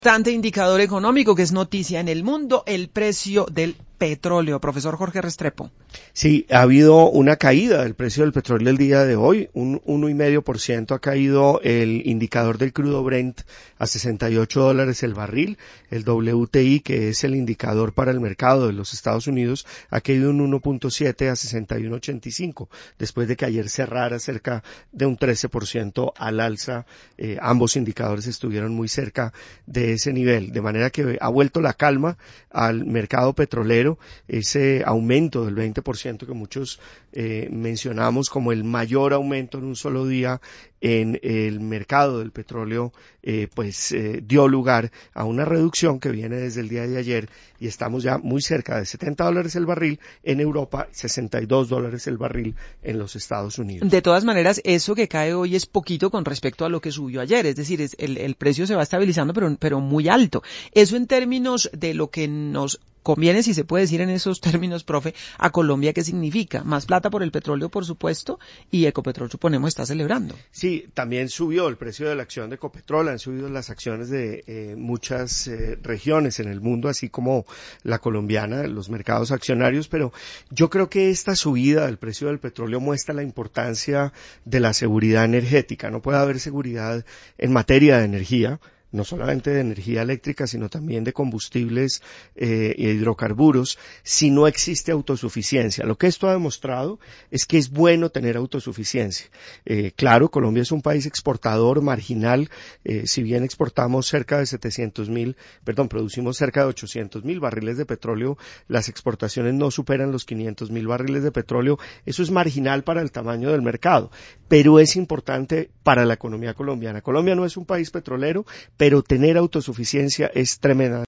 Importante indicador económico que es noticia en el mundo, el precio del petróleo. Profesor Jorge Restrepo. Sí, ha habido una caída del precio del petróleo el día de hoy, un 1,5% ha caído el indicador del crudo Brent a $68 el barril, el WTI, que es el indicador para el mercado de los Estados Unidos, ha caído un 1,7 a 61,85, después de que ayer cerrara cerca de un 13% al alza. Ambos indicadores estuvieron muy cerca de ese nivel, de manera que ha vuelto la calma al mercado petrolero, ese aumento del 20% que muchos mencionamos como el mayor aumento en un solo día en el mercado del petróleo, dio lugar a una reducción que viene desde el día de ayer y estamos ya muy cerca de $70 el barril en Europa, $62 el barril en los Estados Unidos. De todas maneras, eso que cae hoy es poquito con respecto a lo que subió ayer, es decir, el precio se va estabilizando pero muy alto. Eso en términos de lo que nos conviene, si se puede decir en esos términos, profe, a Colombia, ¿qué significa? Más plata por el petróleo, por supuesto, y Ecopetrol, suponemos, está celebrando. Sí, también subió el precio de la acción de Ecopetrol, han subido las acciones de muchas regiones en el mundo, así como la colombiana, los mercados accionarios, pero yo creo que esta subida del precio del petróleo muestra la importancia de la seguridad energética. No puede haber seguridad en materia de energía, no solamente de energía eléctrica, sino también de combustibles e hidrocarburos, si no existe autosuficiencia. Lo que esto ha demostrado es que es bueno tener autosuficiencia. Claro, Colombia es un país exportador marginal, si bien exportamos cerca de producimos cerca de 800,000 barriles de petróleo, las exportaciones no superan los 500,000 barriles de petróleo, eso es marginal para el tamaño del mercado, pero es importante para la economía colombiana. Colombia no es un país petrolero, pero tener autosuficiencia es tremenda.